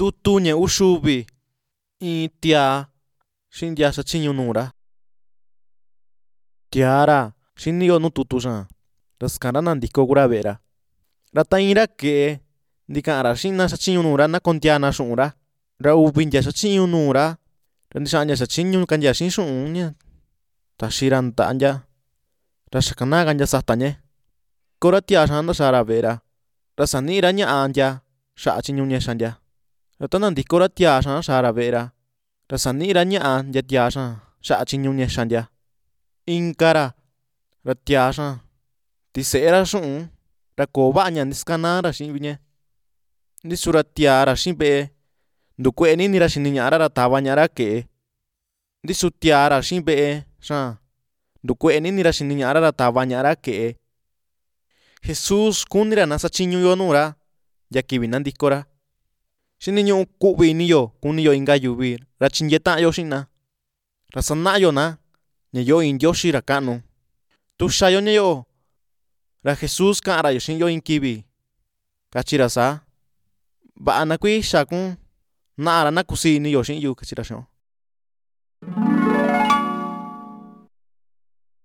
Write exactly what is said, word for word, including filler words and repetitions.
tutu ña uxuvi in tía xi ntia xachiñu nu'ra. Tía ra xini yo nu tutu xaa ra ska ra na ndiko kura ve'e ra, ra ta in ra ke'e dica'ra xina xachiñu nu'ra na con tía na xu'un ra, ra uvi ntia xachiñu nu'ra ra ndixaña xachiñu cantia xi'i xu'un taxi ra nta'antia ra xaka na cantia sataña. Coora tía xaa ntaxara ve'e ra, ra sanira ña'a ntia xa'a chiñu ñexantia, ra ta nandiko ra tía xaa naxara ve'e ra, ra sanira ña'a ntia tía xaa xa'a chiñu ñexantia. Inka ra, ra tía xaa tisie'ra xu'un ra koó va'aña niscanara xi'iña, listu ra tía ra xii ve'e nducueni ni ra xiniña'ara ra tavañara ke'e, listu tía ra xii ve'e xaa nducueni ni ra xiniña'ara ra tavañara ke'e. Jesús kunira na sachiñuyo nu'ra ntia kivi nandikora, xiniñu'u ku'vi iniyo kuniyo inka yuvi ra chinye ta'ayo xi'ina, ra sana'ayo na ña yoo in dioxi ra ka'anu, tuxayo ña yo'o ra Jesús ka'arayo xi'iyo in kivi cachira saa: "Va'a na kuixa kún na'ara na kusí iniyo xi'iyu", cachira xi'yo.